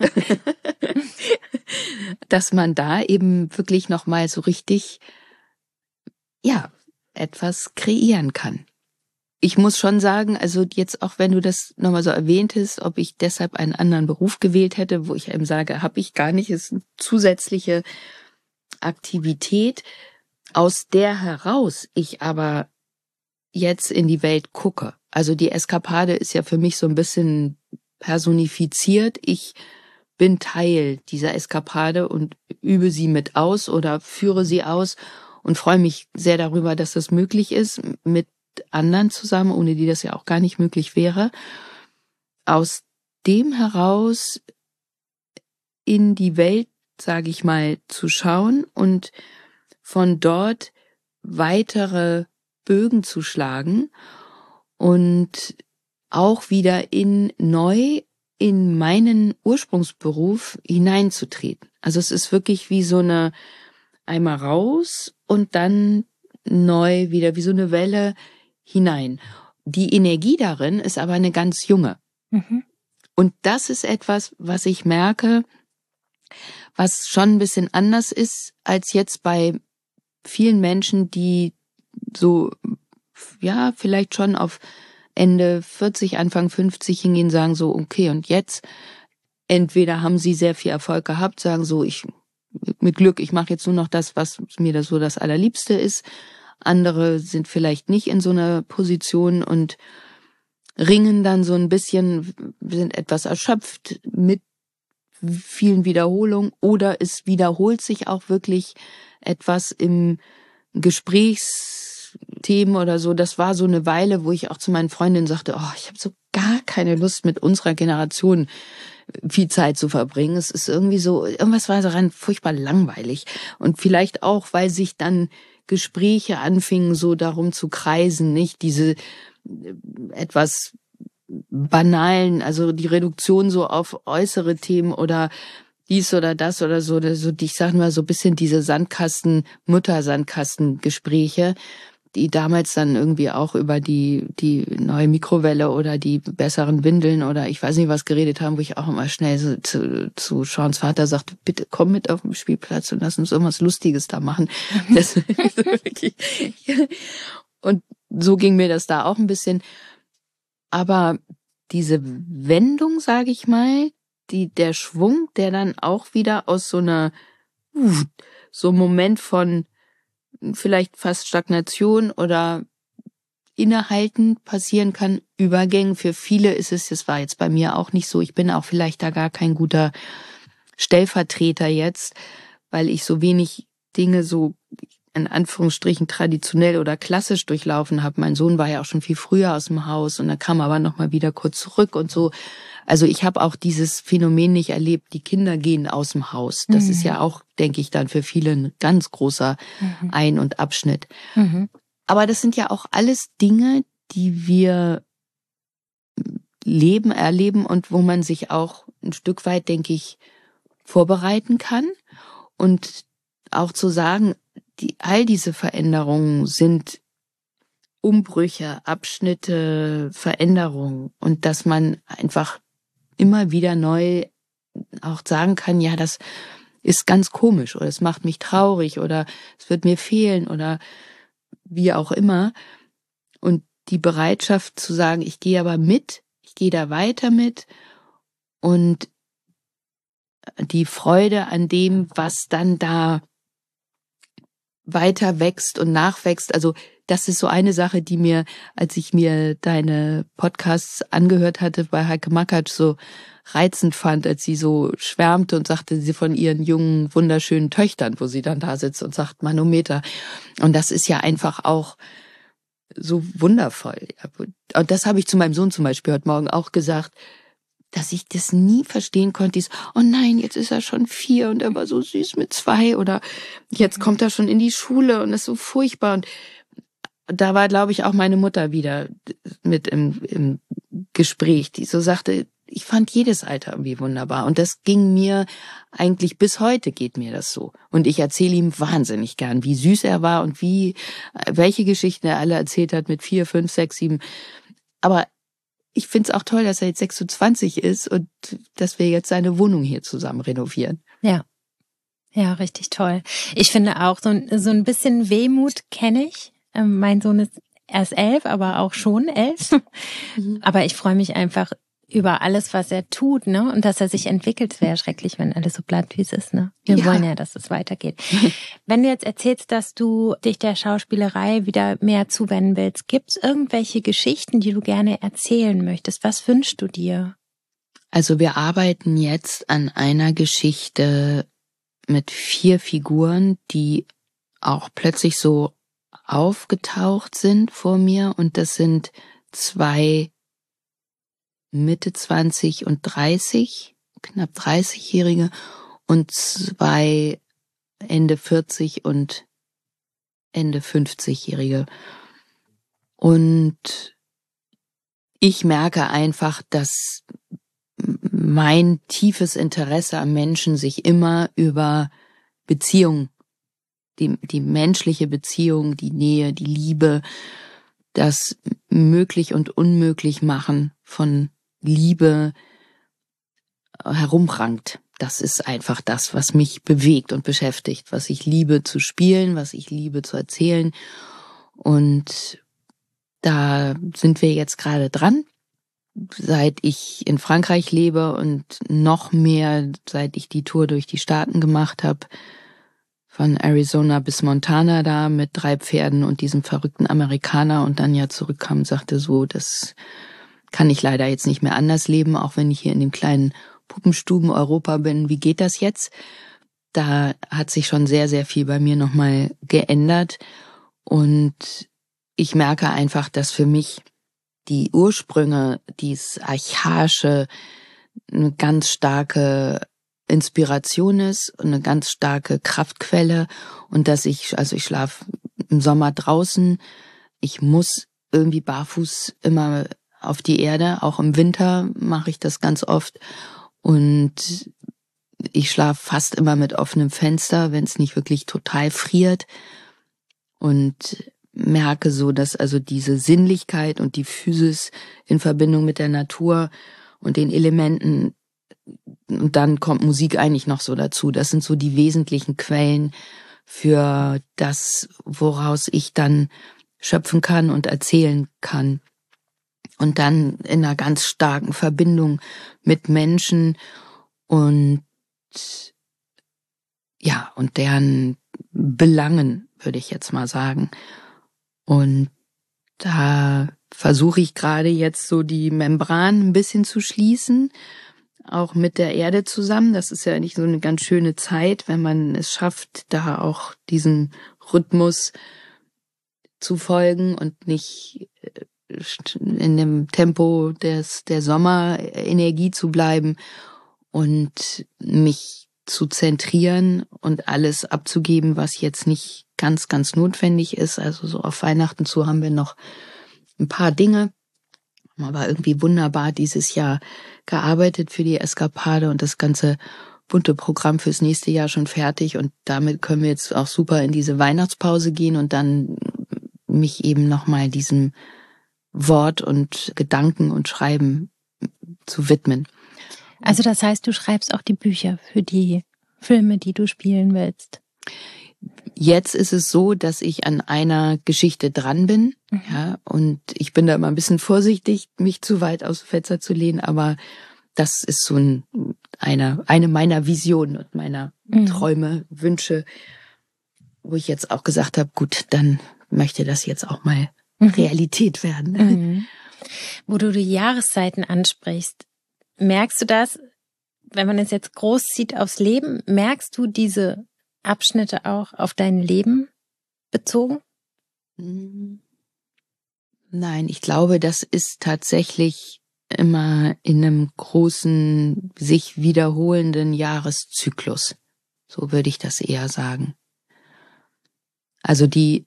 Dass man da eben wirklich nochmal so richtig, ja, etwas kreieren kann. Ich muss schon sagen, also jetzt auch wenn du das nochmal so erwähntest, ob ich deshalb einen anderen Beruf gewählt hätte, wo ich eben sage, habe ich gar nicht, ist eine zusätzliche Aktivität, aus der heraus ich aber jetzt in die Welt gucke. Also die Eskapade ist ja für mich so ein bisschen personifiziert. Ich bin Teil dieser Eskapade und übe sie mit aus oder führe sie aus und freue mich sehr darüber, dass das möglich ist, mit anderen zusammen, ohne die das ja auch gar nicht möglich wäre. Aus dem heraus in die Welt, sage ich mal, zu schauen und von dort weitere Bögen zu schlagen und auch wieder neu in meinen Ursprungsberuf hineinzutreten. Also es ist wirklich wie so eine einmal raus und dann neu wieder wie so eine Welle hinein. Die Energie darin ist aber eine ganz junge. Mhm. Und das ist etwas, was ich merke, was schon ein bisschen anders ist als jetzt bei vielen Menschen, die so, ja, vielleicht schon auf Ende 40, Anfang 50 hingehen, sagen so, okay, und jetzt entweder haben sie sehr viel Erfolg gehabt, sagen so, mit Glück, ich mache jetzt nur noch das, was mir das Allerliebste ist. Andere sind vielleicht nicht in so einer Position und ringen dann so ein bisschen, sind etwas erschöpft mit vielen Wiederholungen oder es wiederholt sich auch wirklich etwas im Gesprächsthemen oder so. Das war so eine Weile, wo ich auch zu meinen Freundinnen sagte, oh, ich habe so gar keine Lust, mit unserer Generation viel Zeit zu verbringen. Es ist irgendwie so, irgendwas war daran furchtbar langweilig. Und vielleicht auch, weil sich dann Gespräche anfingen, so darum zu kreisen, nicht diese etwas banalen, also die Reduktion so auf äußere Themen oder dies oder das oder so, ich sag mal so ein bisschen diese Muttersandkasten-Gespräche, die damals dann irgendwie auch über die neue Mikrowelle oder die besseren Windeln oder ich weiß nicht was geredet haben, wo ich auch immer schnell so zu Seans Vater sagte, bitte komm mit auf den Spielplatz und lass uns irgendwas Lustiges da machen. Das, wirklich, und so ging mir das da auch ein bisschen. Aber diese Wendung, sage ich mal, der Schwung, der dann auch wieder aus so einem Moment von vielleicht fast Stagnation oder Innehalten passieren kann, Übergängen. Für viele ist es, das war jetzt bei mir auch nicht so, ich bin auch vielleicht da gar kein guter Stellvertreter jetzt, weil ich so wenig Dinge so in Anführungsstrichen traditionell oder klassisch durchlaufen habe. Mein Sohn war ja auch schon viel früher aus dem Haus und dann kam aber noch mal wieder kurz zurück und so. Also ich habe auch dieses Phänomen nicht erlebt, die Kinder gehen aus dem Haus. Das ist ja auch, denke ich, dann für viele ein ganz großer Ein- und Abschnitt. Aber das sind ja auch alles Dinge, die wir erleben und wo man sich auch ein Stück weit, denke ich, vorbereiten kann. Und auch zu sagen, all diese Veränderungen sind Umbrüche, Abschnitte, Veränderungen und dass man einfach immer wieder neu auch sagen kann, ja, das ist ganz komisch oder es macht mich traurig oder es wird mir fehlen oder wie auch immer. Und die Bereitschaft zu sagen, ich gehe aber mit, ich gehe da weiter mit und die Freude an dem, was dann da weiter wächst und nachwächst. Also das ist so eine Sache, die mir, als ich mir deine Podcasts angehört hatte bei Heike Makatsch, so reizend fand, als sie so schwärmte und sagte sie von ihren jungen, wunderschönen Töchtern, wo sie dann da sitzt und sagt Manometer. Und das ist ja einfach auch so wundervoll. Und das habe ich zu meinem Sohn zum Beispiel heute Morgen auch gesagt, dass ich das nie verstehen konnte, oh nein, jetzt ist er schon 4 und er war so süß mit 2 oder jetzt kommt er schon in die Schule und ist so furchtbar. Und da war, glaube ich, auch meine Mutter wieder mit im Gespräch, die so sagte, ich fand jedes Alter irgendwie wunderbar. Und das ging mir eigentlich bis heute geht mir das so. Und ich erzähle ihm wahnsinnig gern, wie süß er war und welche Geschichten er alle erzählt hat mit 4, 5, 6, 7. Aber ich find's auch toll, dass er jetzt 26 ist und dass wir jetzt seine Wohnung hier zusammen renovieren.
Ja. Ja, richtig toll. Ich finde auch, so ein bisschen Wehmut kenne ich. Mein Sohn ist erst 11, aber auch schon 11. Aber ich freue mich einfach über alles, was er tut, ne? Und dass er sich entwickelt. Es wäre schrecklich, wenn alles so bleibt, wie es ist, ne? Wir wollen ja, dass es weitergeht. Wenn du jetzt erzählst, dass du dich der Schauspielerei wieder mehr zuwenden willst, gibt es irgendwelche Geschichten, die du gerne erzählen möchtest? Was wünschst du dir?
Also wir arbeiten jetzt an einer Geschichte mit 4 Figuren, die auch plötzlich so aufgetaucht sind vor mir. Und das sind 2 Mitte 20 und 30, knapp 30-Jährige und 2 Ende 40 und Ende 50-Jährige. Und ich merke einfach, dass mein tiefes Interesse am Menschen sich immer über Beziehung, die menschliche Beziehung, die Nähe, die Liebe, das möglich und unmöglich machen von Liebe herumrankt. Das ist einfach das, was mich bewegt und beschäftigt, was ich liebe zu spielen, was ich liebe zu erzählen. Und da sind wir jetzt gerade dran. Seit ich in Frankreich lebe und noch mehr, seit ich die Tour durch die Staaten gemacht habe, von Arizona bis Montana da mit 3 Pferden und diesem verrückten Amerikaner und dann ja zurückkam und sagte so, das kann ich leider jetzt nicht mehr anders leben, auch wenn ich hier in dem kleinen Puppenstuben Europa bin. Wie geht das jetzt? Da hat sich schon sehr, sehr viel bei mir nochmal geändert und ich merke einfach, dass für mich die Ursprünge, dieses Archaische, eine ganz starke Inspiration ist und eine ganz starke Kraftquelle und dass ich schlafe im Sommer draußen, ich muss irgendwie barfuß immer auf die Erde, auch im Winter mache ich das ganz oft und ich schlafe fast immer mit offenem Fenster, wenn es nicht wirklich total friert und merke so, dass also diese Sinnlichkeit und die Physis in Verbindung mit der Natur und den Elementen und dann kommt Musik eigentlich noch so dazu. Das sind so die wesentlichen Quellen für das, woraus ich dann schöpfen kann und erzählen kann. Und dann in einer ganz starken Verbindung mit Menschen und ja, und deren Belangen, würde ich jetzt mal sagen. Und da versuche ich gerade jetzt so die Membran ein bisschen zu schließen, auch mit der Erde zusammen. Das ist ja nicht so eine ganz schöne Zeit, wenn man es schafft, da auch diesem Rhythmus zu folgen und nicht in dem Tempo der Sommerenergie zu bleiben und mich zu zentrieren und alles abzugeben, was jetzt nicht ganz, ganz notwendig ist. Also so auf Weihnachten zu haben wir noch ein paar Dinge. Aber irgendwie wunderbar dieses Jahr gearbeitet für die Eskapade und das ganze bunte Programm fürs nächste Jahr schon fertig. Und damit können wir jetzt auch super in diese Weihnachtspause gehen und dann mich eben nochmal diesem Wort und Gedanken und Schreiben zu widmen.
Also das heißt, du schreibst auch die Bücher für die Filme, die du spielen willst?
Jetzt ist es so, dass ich an einer Geschichte dran bin, ja, und ich bin da immer ein bisschen vorsichtig, mich zu weit aus dem Fenster zu lehnen, aber das ist so eine meiner Visionen und meiner Träume, Wünsche, wo ich jetzt auch gesagt habe, gut, dann möchte das jetzt auch mal Realität werden.
Wo du die Jahreszeiten ansprichst, merkst du das, wenn man es jetzt groß sieht aufs Leben, merkst du diese Abschnitte auch auf dein Leben bezogen?
Nein, ich glaube, das ist tatsächlich immer in einem großen, sich wiederholenden Jahreszyklus. So würde ich das eher sagen. Also die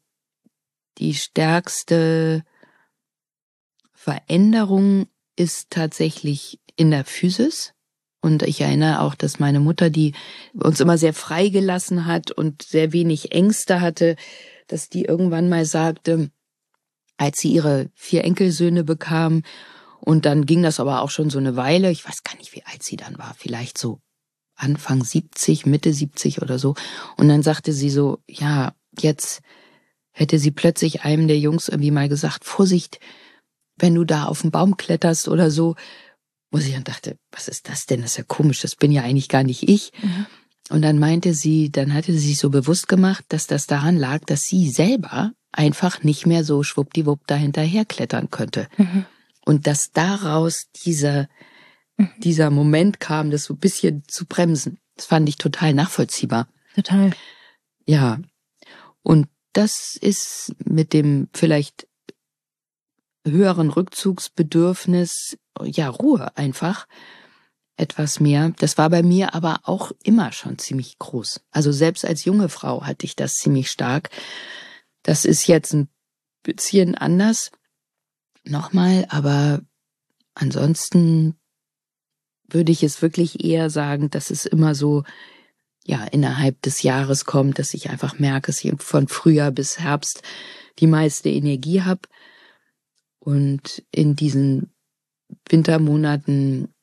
stärkste Veränderung ist tatsächlich in der Physis. Und ich erinnere auch, dass meine Mutter, die uns immer sehr freigelassen hat und sehr wenig Ängste hatte, dass die irgendwann mal sagte, als sie ihre 4 Enkelsöhne bekam, und dann ging das aber auch schon so eine Weile, ich weiß gar nicht, wie alt sie dann war, vielleicht so Anfang 70, Mitte 70 oder so. Und dann sagte sie so, ja, jetzt hätte sie plötzlich einem der Jungs irgendwie mal gesagt, Vorsicht, wenn du da auf den Baum kletterst oder so. Wo sie dann dachte, was ist das denn? Das ist ja komisch, das bin ja eigentlich gar nicht ich. Mhm. Und dann meinte sie, dann hatte sie sich so bewusst gemacht, dass das daran lag, dass sie selber einfach nicht mehr so schwuppdiwupp dahinterher klettern könnte. Mhm. Und dass daraus dieser Moment kam, das so ein bisschen zu bremsen. Das fand ich total nachvollziehbar.
Total.
Ja. Und das ist mit dem vielleicht höheren Rückzugsbedürfnis, ja, Ruhe einfach, etwas mehr. Das war bei mir aber auch immer schon ziemlich groß. Also selbst als junge Frau hatte ich das ziemlich stark. Das ist jetzt ein bisschen anders. Nochmal, aber ansonsten würde ich es wirklich eher sagen, dass es immer so, ja, innerhalb des Jahres kommt, dass ich einfach merke, dass ich von Frühjahr bis Herbst die meiste Energie habe. Und in diesen Wintermonaten,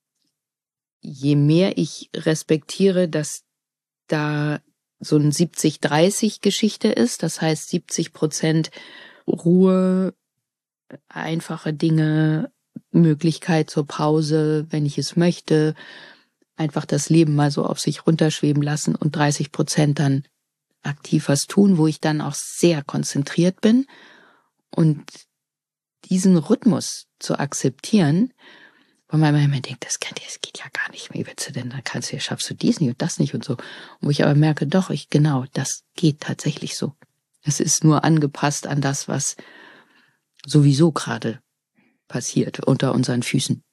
je mehr ich respektiere, dass da so ein 70-30-Geschichte ist, das heißt 70% Ruhe, einfache Dinge, Möglichkeit zur Pause, wenn ich es möchte, einfach das Leben mal so auf sich runterschweben lassen und 30% dann aktiv was tun, wo ich dann auch sehr konzentriert bin. Und diesen Rhythmus zu akzeptieren, wo man immer denkt, das geht ja gar nicht mehr, wie willst du denn, dann schaffst du dies nicht und das nicht und so. Und wo ich aber merke, doch, das geht tatsächlich so. Es ist nur angepasst an das, was sowieso gerade passiert unter unseren Füßen.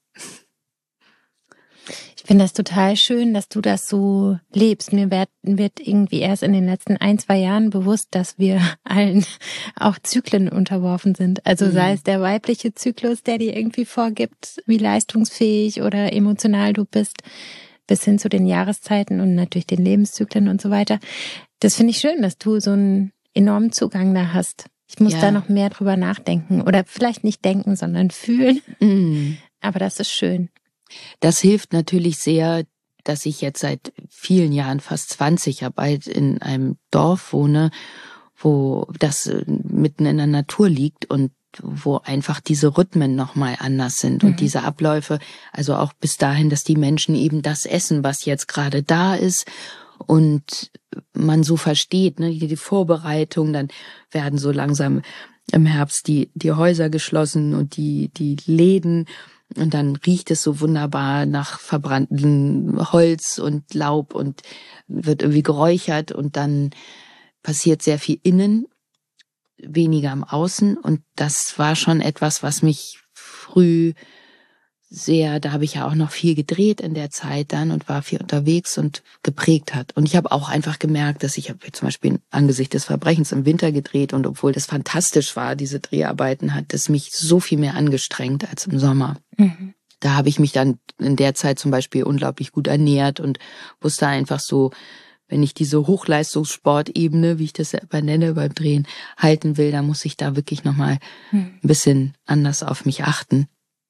Ich finde das total schön, dass du das so lebst. Mir wird irgendwie erst in den letzten 1-2 Jahren bewusst, dass wir allen auch Zyklen unterworfen sind. Also sei es der weibliche Zyklus, der dir irgendwie vorgibt, wie leistungsfähig oder emotional du bist, bis hin zu den Jahreszeiten und natürlich den Lebenszyklen und so weiter. Das finde ich schön, dass du so einen enormen Zugang da hast. Ich muss da noch mehr drüber nachdenken oder vielleicht nicht denken, sondern fühlen. Aber das ist schön.
Das hilft natürlich sehr, dass ich jetzt seit vielen Jahren, fast 20, bald in einem Dorf wohne, wo das mitten in der Natur liegt und wo einfach diese Rhythmen nochmal anders sind und diese Abläufe, also auch bis dahin, dass die Menschen eben das essen, was jetzt gerade da ist und man so versteht, ne, die Vorbereitung, dann werden so langsam im Herbst die Häuser geschlossen und die Läden. Und dann riecht es so wunderbar nach verbranntem Holz und Laub und wird irgendwie geräuchert und dann passiert sehr viel innen, weniger im Außen. Und das war schon etwas, was mich früh sehr, da habe ich ja auch noch viel gedreht in der Zeit dann und war viel unterwegs und geprägt hat. Und ich habe auch einfach gemerkt, dass ich habe zum Beispiel angesichts des Verbrechens im Winter gedreht und obwohl das fantastisch war, diese Dreharbeiten, hat es mich so viel mehr angestrengt als im Sommer. Da habe ich mich dann in der Zeit zum Beispiel unglaublich gut ernährt und wusste einfach so, wenn ich diese Hochleistungssportebene, wie ich das selber nenne, beim Drehen halten will, dann muss ich da wirklich nochmal ein bisschen anders auf mich achten.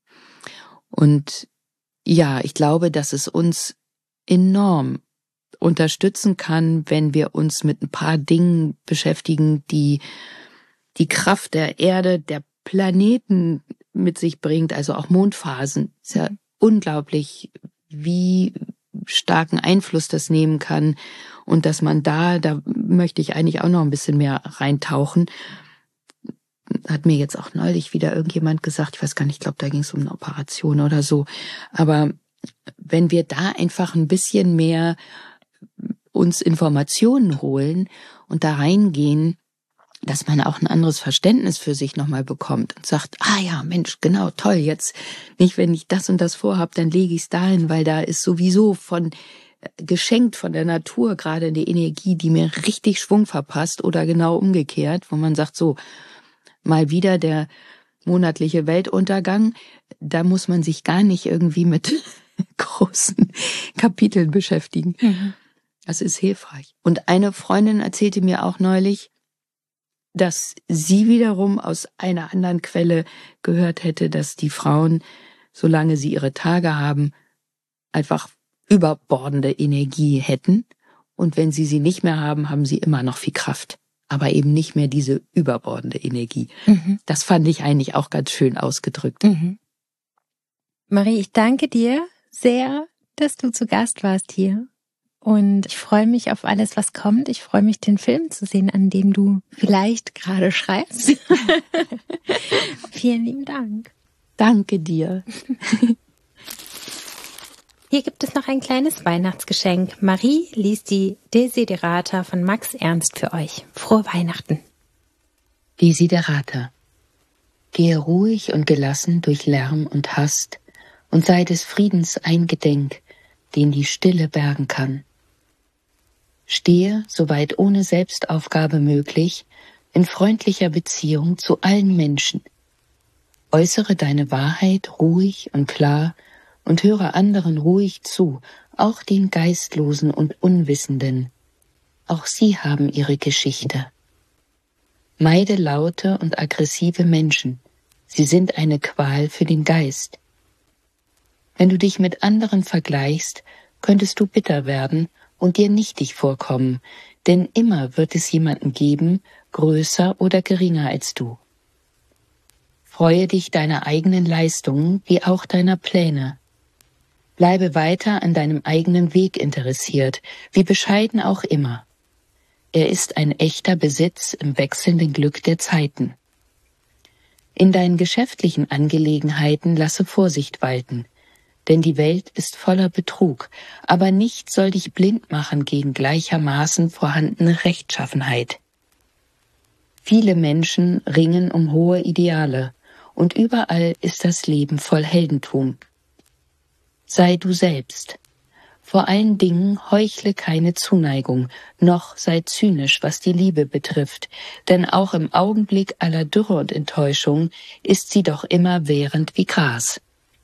Und ja, ich glaube, dass es uns enorm unterstützen kann, wenn wir uns mit ein paar Dingen beschäftigen, die die Kraft der Erde, der Planeten mit sich bringt, also auch Mondphasen. Ist ja unglaublich, wie starken Einfluss das nehmen kann und dass man da möchte ich eigentlich auch noch ein bisschen mehr reintauchen. Hat mir jetzt auch neulich wieder irgendjemand gesagt, ich weiß gar nicht, ich glaube, da ging es um eine Operation oder so. Aber wenn wir da einfach ein bisschen mehr uns Informationen holen und da reingehen, dass man auch ein anderes Verständnis für sich nochmal bekommt und sagt, ja, Mensch, genau, toll, jetzt nicht, wenn ich das und das vorhab, dann lege ich es dahin, weil da ist sowieso geschenkt von der Natur gerade eine Energie, die mir richtig Schwung verpasst oder genau umgekehrt, wo man sagt, so, mal wieder der monatliche Weltuntergang, da muss man sich gar nicht irgendwie mit großen Kapiteln beschäftigen.
Mhm.
Das ist hilfreich. Und eine Freundin erzählte mir auch neulich, dass sie wiederum aus einer anderen Quelle gehört hätte, dass die Frauen, solange sie ihre Tage haben, einfach überbordende Energie hätten. Und wenn sie nicht mehr haben, haben sie immer noch viel Kraft. Aber eben nicht mehr diese überbordende Energie.
Mhm.
Das fand ich eigentlich auch ganz schön ausgedrückt.
Mhm. Marie, ich danke dir sehr, dass du zu Gast warst hier. Und ich freue mich auf alles, was kommt. Ich freue mich, den Film zu sehen, an dem du vielleicht gerade schreibst. Vielen lieben Dank.
Danke dir.
Hier gibt es noch ein kleines Weihnachtsgeschenk. Marie liest die Desiderata von Max Ernst für euch. Frohe Weihnachten.
Desiderata. Gehe ruhig und gelassen durch Lärm und Hast und sei des Friedens eingedenk, den die Stille bergen kann. Stehe, soweit ohne Selbstaufgabe möglich, in freundlicher Beziehung zu allen Menschen. Äußere deine Wahrheit ruhig und klar und höre anderen ruhig zu, auch den Geistlosen und Unwissenden. Auch sie haben ihre Geschichte. Meide laute und aggressive Menschen. Sie sind eine Qual für den Geist. Wenn du dich mit anderen vergleichst, könntest du bitter werden und dir nichtig vorkommen, denn immer wird es jemanden geben, größer oder geringer als du. Freue dich deiner eigenen Leistungen wie auch deiner Pläne. Bleibe weiter an deinem eigenen Weg interessiert, wie bescheiden auch immer. Er ist ein echter Besitz im wechselnden Glück der Zeiten. In deinen geschäftlichen Angelegenheiten lasse Vorsicht walten, denn die Welt ist voller Betrug, aber nichts soll dich blind machen gegen gleichermaßen vorhandene Rechtschaffenheit. Viele Menschen ringen um hohe Ideale, und überall ist das Leben voll Heldentum. Sei du selbst. Vor allen Dingen heuchle keine Zuneigung, noch sei zynisch, was die Liebe betrifft, denn auch im Augenblick aller Dürre und Enttäuschung ist sie doch immerwährend wie Gras.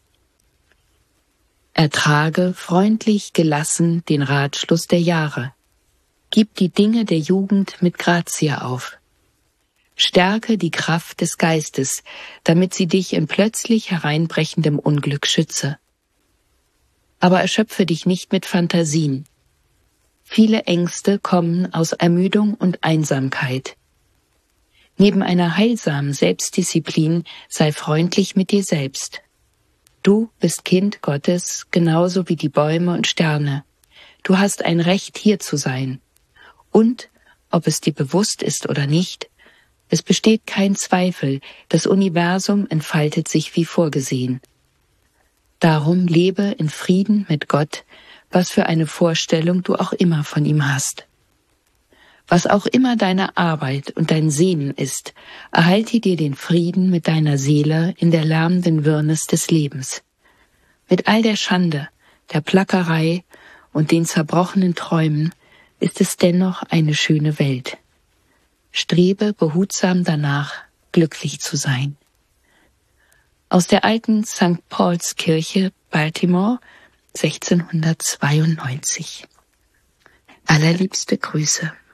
Ertrage freundlich, gelassen den Ratschluss der Jahre. Gib die Dinge der Jugend mit Grazie auf. Stärke die Kraft des Geistes, damit sie dich in plötzlich hereinbrechendem Unglück schütze. Aber erschöpfe dich nicht mit Fantasien. Viele Ängste kommen aus Ermüdung und Einsamkeit. Neben einer heilsamen Selbstdisziplin sei freundlich mit dir selbst. Du bist Kind Gottes, genauso wie die Bäume und Sterne. Du hast ein Recht, hier zu sein. Und, ob es dir bewusst ist oder nicht, es besteht kein Zweifel, das Universum entfaltet sich wie vorgesehen. Darum lebe in Frieden mit Gott, was für eine Vorstellung du auch immer von ihm hast. Was auch immer deine Arbeit und dein Sehnen ist, erhalte dir den Frieden mit deiner Seele in der lärmenden Wirrnis des Lebens. Mit all der Schande, der Plackerei und den zerbrochenen Träumen ist es dennoch eine schöne Welt. Strebe behutsam danach, glücklich zu sein. Aus der alten St. Paul's Kirche, Baltimore, 1692. Allerliebste Grüße.